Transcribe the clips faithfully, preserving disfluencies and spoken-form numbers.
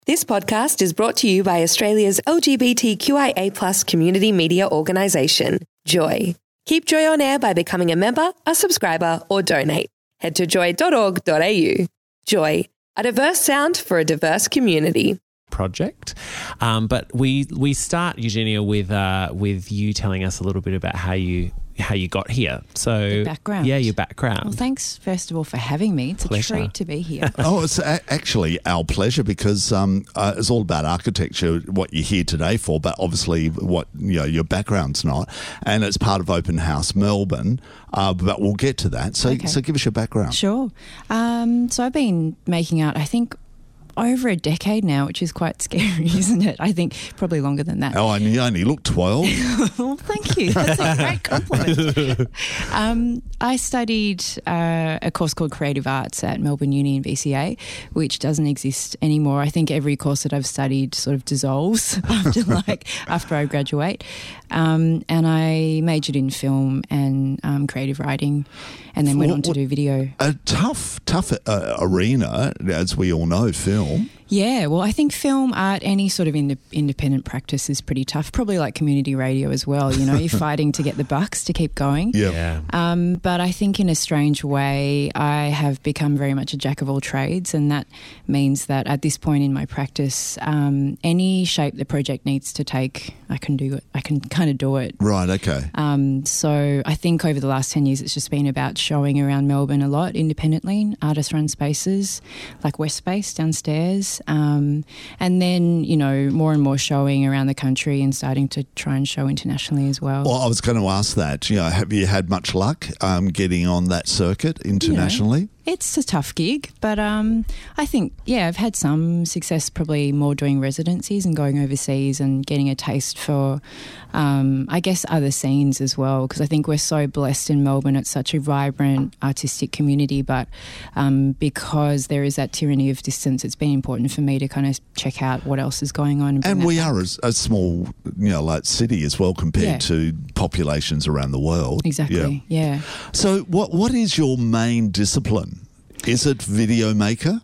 This podcast is brought to you by Australia's L G B T Q I A plus community media organisation, Joy. Keep Joy on air by becoming a member, a subscriber, or donate. Head to joy dot org dot a u. Joy, a diverse sound for a diverse community. Project, um, but we we start, Eugenia, with uh, with you telling us a little bit about how you how you got here. So the background, yeah, your background. Well, thanks first of all for having me. It's Pleasure. a treat to be here. Oh, it's a- actually our pleasure because um, uh, it's all about architecture, what you're here today for, but obviously what you know your background's not, and it's part of Open House Melbourne. Uh, but we'll get to that. So, Okay. so give us your background. Sure. Um, so I've been making art, I think, over a decade now, which is quite scary, isn't it? I think probably longer than that. Oh, and you only look twelve. Well, thank you. That's a great compliment. um, I studied uh, a course called Creative Arts at Melbourne Uni in B C A, which doesn't exist anymore. I think every course that I've studied sort of dissolves after like after I graduate. Um, and I majored in film and um, creative writing, and then went on to do video. A tough, tough uh, arena, as we all know, film. Yeah, well, I think film, art, any sort of ind- independent practice is pretty tough. Probably like community radio as well. You know, you're fighting to get the bucks to keep going. Yep. Yeah. Um, but I think in a strange way, I have become very much a jack of all trades, and that means that at this point in my practice, um, any shape the project needs to take, I can do it. I can kind of do it. Right, okay. Um, so I think over the last ten years, it's just been about showing around Melbourne a lot independently, artist-run spaces like West Space downstairs. Um, and then, you know, more and more showing around the country and starting to try and show internationally as well. Well, I was going to ask that. You know, have you had much luck um, getting on that circuit internationally? It's a tough gig, but um, I think, yeah, I've had some success, probably more doing residencies and going overseas and getting a taste for, um, I guess, other scenes as well, because I think we're so blessed in Melbourne. It's such a vibrant artistic community, but um, because there is that tyranny of distance, it's been important for me to kind of check out what else is going on. And, bring And that we back. are a, a small, you know, like city as well compared Yeah. to populations around the world. Exactly, Yeah. yeah. So what what is your main discipline? Is it video maker?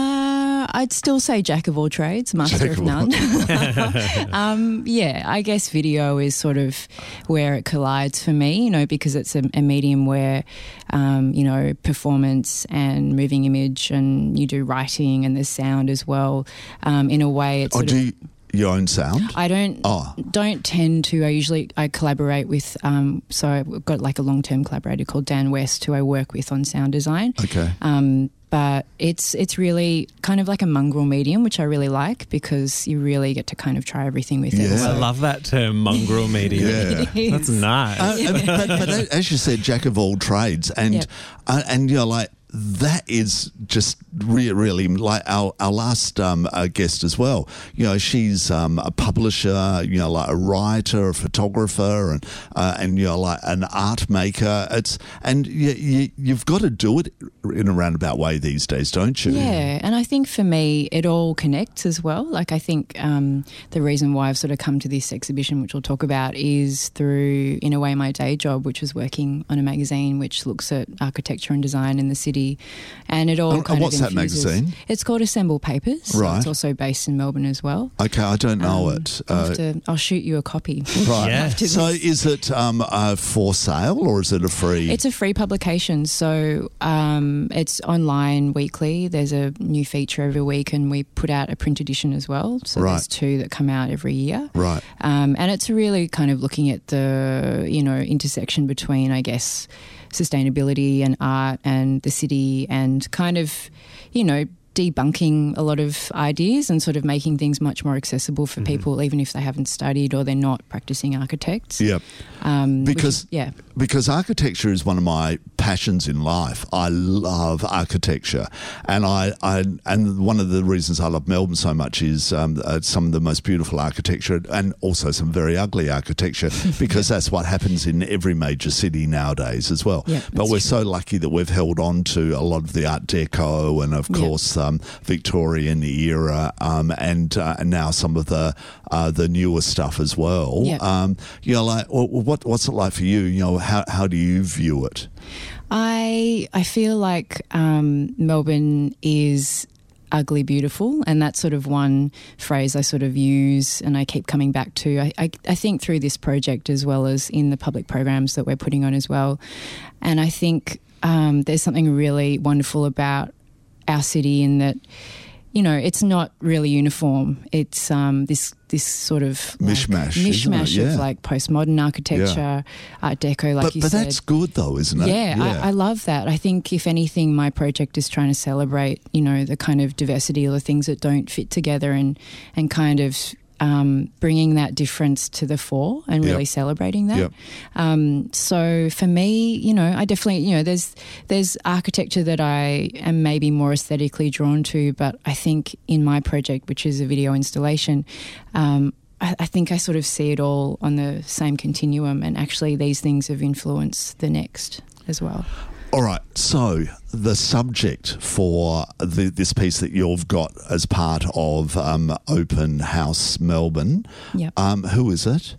Uh, I'd still say jack of all trades, master Jack of of all- none. um, yeah, I guess video is sort of where it collides for me, you know, because it's a, a medium where, um, you know, performance and moving image, and you do writing and the sound as well. Um, in a way, it's Or sort do of, you, your own sound? I don't Oh. don't tend to. I usually I collaborate with. Um, so I've got like a long term collaborator called Dan West, who I work with on sound design. Okay. Um, but it's it's really kind of like a mongrel medium, which I really like because you really get to kind of try everything with it. Yeah. So- I love that term, mongrel media. Yeah. It That's is. nice. Uh, uh, but, but as you said, jack of all trades, and Yep. uh, and you know, like that is just re- really like our our last um, uh, guest as well. You know, she's um, a publisher, you know, like a writer, a photographer, and uh, and you know, like an art maker. It's and you, you you've got to do it in a roundabout way these days, don't you? Yeah, and I think for me it all connects as well. Like I think um, the reason why I've sort of come to this exhibition, which we'll talk about, is through, in a way, my day job, which was working on a magazine which looks at architecture and design in the city. And it all And- and kind what's of that infuses- magazine? It's called Assemble Papers. So Right. it's also based in Melbourne as well. Okay, I don't know Um, it. I'll, Uh, have to, I'll shoot you a copy. right. Yeah. after So this. is it um, uh, for sale or is it a free? It's a free publication, so um, it's online weekly. There's a new feature every week, and we put out a print edition as well. So Right. there's two that come out every year. right. Um, and it's really kind of looking at the, you know, intersection between, I guess, sustainability and art and the city, and kind of, you know, debunking a lot of ideas and sort of making things much more accessible for people, even if they haven't studied or they're not practicing architects. Yeah. Um, which Because is- yeah. because architecture is one of my passions in life. I love architecture, and I, I and one of the reasons I love Melbourne so much is um, uh, some of the most beautiful architecture, and also some very ugly architecture, because that's what happens in every major city nowadays as well. Yeah, but that's we're true. so lucky that we've held on to a lot of the Art Deco, and of Yeah. course um, Victorian era, um, and uh, and now some of the uh, the newer stuff as well. Yeah. Um, you know, like well, what what's it like for you? You know, how how do you view it? I I feel like um, Melbourne is ugly beautiful, and that's sort of one phrase I sort of use and I keep coming back to. I, I, I think through this project as well as in the public programs that we're putting on as well. And I think um, there's something really wonderful about our city in that, you know, it's not really uniform. It's um, this this sort of like mishmash, mishmash yeah. of like postmodern architecture, yeah. Art Deco, like but, you but said. But that's good though, isn't it? Yeah, yeah. I, I love that. I think if anything, my project is trying to celebrate, you know, the kind of diversity or the things that don't fit together, and and kind of Um, bringing that difference to the fore and really yep. celebrating that. Yep. Um, so for me, you know, I definitely, you know, there's there's architecture that I am maybe more aesthetically drawn to, but I think in my project, which is a video installation, um, I, I think I sort of see it all on the same continuum, and actually these things have influenced the next as well. All right, so the subject for the, this piece that you've got as part of um, Open House Melbourne, yep. um, who is it?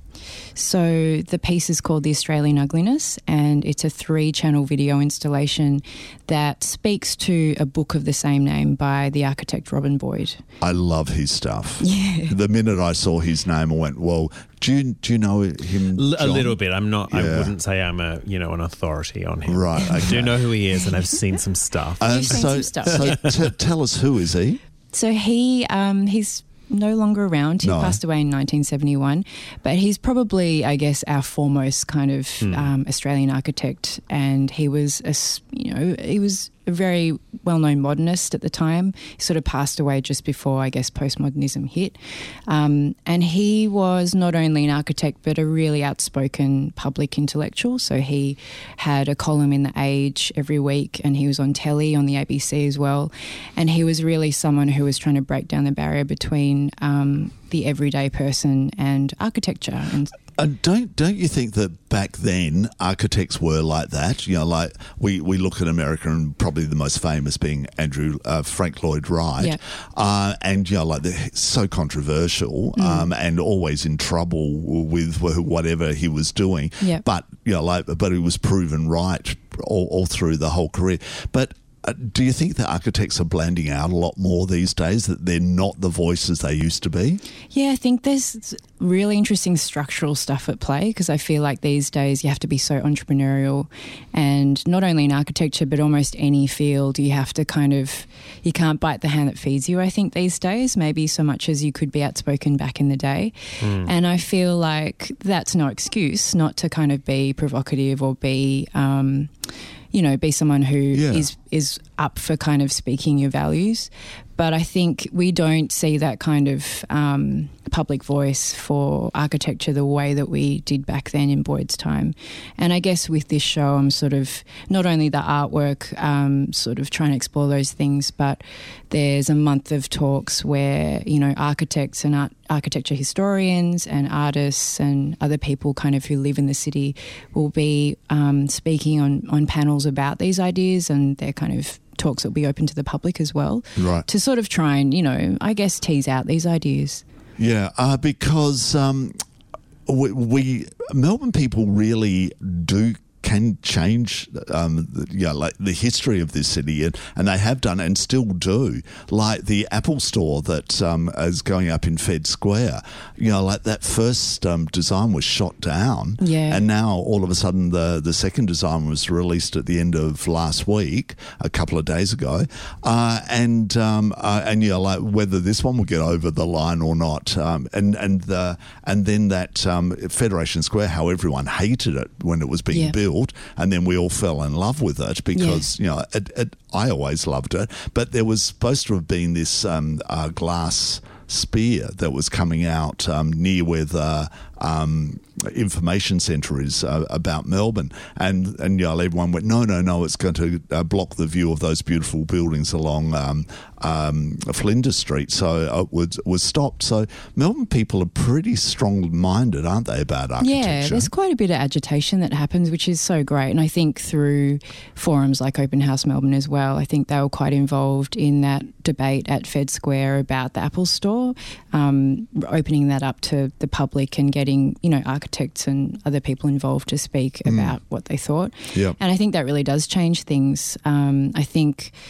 So the piece is called The Australian Ugliness, and it's a three-channel video installation that speaks to a book of the same name by the architect Robin Boyd. I love his stuff. Yeah. The minute I saw his name, I went, well, do you, do you know him, John? A little bit. I'm not, yeah. I wouldn't say I'm a, you know, an authority on him. Right. Okay. I do know who he is, and I've seen some stuff. Um, You've seen so some stuff. so t- tell us, who is he? So he, um, he's no longer around. He no. passed away in nineteen seventy-one, but he's probably, I guess, our foremost kind of mm. um, Australian architect, and he was, a, you know, he was a very well-known modernist at the time. He sort of passed away just before, I guess, postmodernism hit. Um, and he was not only an architect, but a really outspoken public intellectual. So he had a column in The Age every week, and he was on telly on the A B C as well. And he was really someone who was trying to break down the barrier between um, the everyday person and architecture. And And don't don't you think that back then architects were like that? You know, like we, we look at America, and probably the most famous being Andrew uh, Frank Lloyd Wright, yeah. uh, and you know, like they're so controversial mm. um, and always in trouble with whatever he was doing. Yeah. But you know, like but he was proven right all, all through the whole career. But Uh, do you think that architects are blending out a lot more these days, that they're not the voices they used to be? Yeah, I think there's really interesting structural stuff at play, because I feel like these days you have to be so entrepreneurial, and not only in architecture but almost any field you have to kind of, you can't bite the hand that feeds you, I think, these days, maybe so much as you could be outspoken back in the day. Mm. And I feel like that's no excuse not to kind of be provocative or be... Um, you know, be someone who yeah. is is up for kind of speaking your values. But I think we don't see that kind of um, public voice for architecture the way that we did back then in Boyd's time. And I guess with this show, I'm sort of not only the artwork, um, sort of trying to explore those things, but there's a month of talks where, you know, architects and art, architecture historians and artists and other people kind of who live in the city will be um, speaking on, on panels about these ideas, and they're kind of talks that will be open to the public as well, right, to sort of try and, you know, I guess tease out these ideas. Yeah, uh, because um, we, we Melbourne people really do can change, um, you know, like the history of this city, and, and they have done and still do. Like the Apple store that um, is going up in Fed Square, you know, like that first um, design was shot down, yeah, and now all of a sudden the the second design was released at the end of last week, a couple of days ago, uh, and um, uh, and you know, like whether this one will get over the line or not, um, and and the and then that um, Federation Square, how everyone hated it when it was being yeah. built. And then we all fell in love with it because, yeah. you know, it, it, I always loved it. But there was supposed to have been this um, uh, glass spear that was coming out um, near where the um, information centre is uh, about Melbourne. And, and you know, everyone went, no, no, no, it's going to uh, block the view of those beautiful buildings along um, um, Flinders Street. So it was, was stopped. So Melbourne people are pretty strong-minded, aren't they, about architecture? Yeah, there's quite a bit of agitation that happens, which is so great. And I think through forums like Open House Melbourne as well, I think they were quite involved in that debate at Fed Square about the Apple store, um, opening that up to the public and getting, you know, architects and other people involved to speak mm. about what they thought. Yep. And I think that really does change things. Um, I think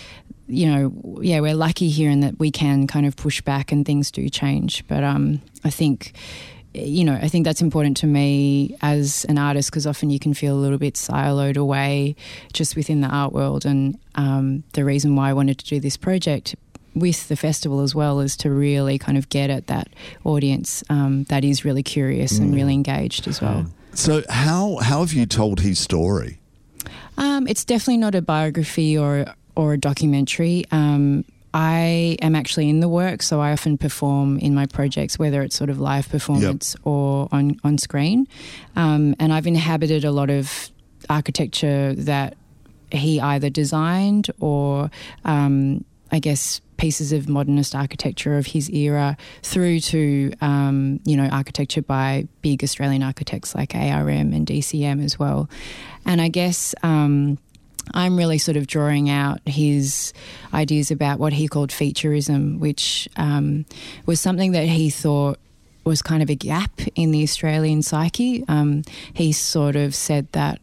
you know, yeah, we're lucky here in that we can kind of push back and things do change. But um, I think, you know, I think that's important to me as an artist, because often you can feel a little bit siloed away just within the art world. And um, the reason why I wanted to do this project with the festival as well is to really kind of get at that audience um, that is really curious mm. and really engaged as well. So how how have you told his story? Um, it's definitely not a biography or or a documentary. Um, I am actually in the work, so I often perform in my projects, whether it's sort of live performance yep. or on, on screen. Um, and I've inhabited a lot of architecture that he either designed or, um, I guess, pieces of modernist architecture of his era through to, um, you know, architecture by big Australian architects like A R M and D C M as well. And I guess um, I'm really sort of drawing out his ideas about what he called featureism, which um, was something that he thought was kind of a gap in the Australian psyche. Um, he sort of said that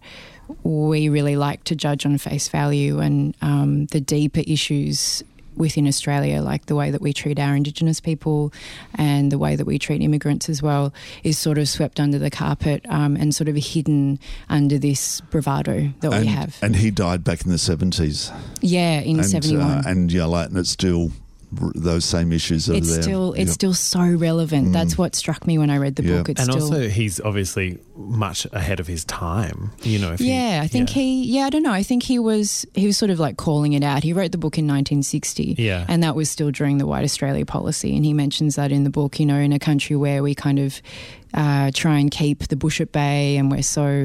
we really like to judge on face value, and um, the deeper issues within Australia, like the way that we treat our Indigenous people and the way that we treat immigrants as well, is sort of swept under the carpet um, and sort of hidden under this bravado that and, we have. And he died back in the seventies. Yeah, in and, seventy-one. Uh, and yeah, like, and it's still those same issues are it's there. Still, it's yep. still so relevant. Mm. That's what struck me when I read the yep. book. It's and still, also, he's obviously much ahead of his time. You know, if yeah, he, I think yeah. he. Yeah, I don't know. I think he was. He was sort of like calling it out. He wrote the book in nineteen sixty, yeah, and that was still during the White Australia policy. And he mentions that in the book. You know, in a country where we kind of uh, try and keep the bush at bay, and we're so,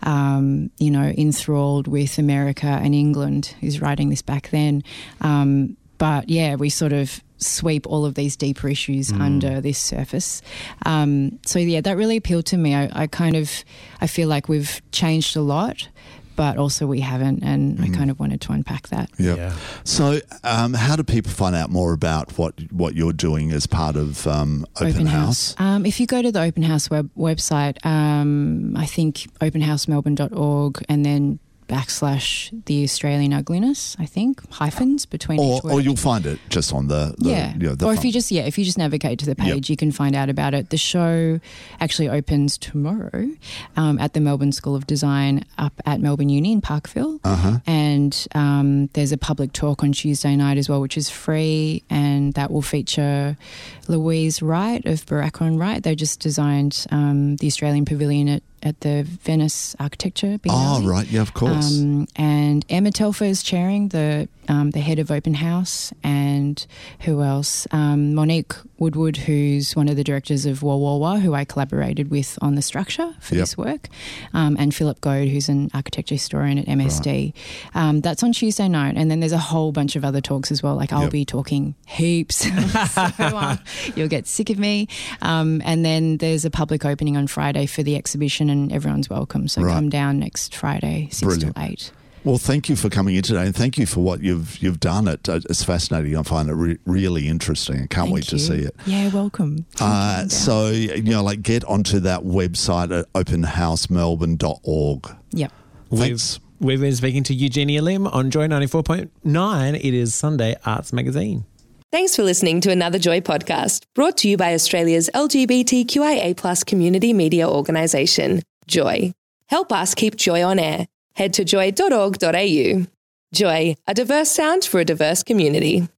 um, you know, enthralled with America and England. He's writing this back then. Um, But yeah, we sort of sweep all of these deeper issues mm. under this surface. Um, so yeah, that really appealed to me. I, I kind of, I feel like we've changed a lot, but also we haven't, and mm. I kind of wanted to unpack that. Yep. Yeah. So um, how do people find out more about what, what you're doing as part of um, Open, Open House? House. Um, if you go to the Open House web, website, um, I think open house melbourne dot org, and then backslash the Australian ugliness, I think, hyphens between or, each word. Or you'll find it just on the, the yeah. You know, the or front. if you just yeah, if you just navigate to the page, yep. you can find out about it. The show actually opens tomorrow um, at the Melbourne School of Design up at Melbourne Uni in Parkville, uh-huh. and um, there's a public talk on Tuesday night as well, which is free, and that will feature Louise Wright of Barakron Wright. They just designed um, the Australian Pavilion at at the Venice Architecture Biennale. Oh, right, yeah, of course. Um, and Emma Telfer is chairing, the um, the head of Open House, and who else? Um, Monique Woodward, who's one of the directors of Wah Wah Wah, who I collaborated with on the structure for yep. this work, um, and Philip Goad, who's an architecture historian at M S D. Right. Um, that's on Tuesday night, and then there's a whole bunch of other talks as well. Like I'll yep. be talking heaps, so um, you'll get sick of me. Um, and then there's a public opening on Friday for the exhibition, and everyone's welcome. So right. come down next Friday, six Brilliant. till eight. Well, thank you for coming in today, and thank you for what you've you've done. It it's fascinating. I find it re- really interesting. I can't thank wait you. to see it. Yeah, welcome. Uh, so you know, like get onto that website at open house melbourne dot org. Yep. Thanks. We've, we've been speaking to Eugenia Lim on Joy ninety-four point nine. It is Sunday Arts Magazine. Thanks for listening to another Joy podcast, brought to you by Australia's L G B T Q I A plus community media organisation, Joy. Help us keep Joy on air. Head to joy dot org dot a u. Joy, a diverse sound for a diverse community.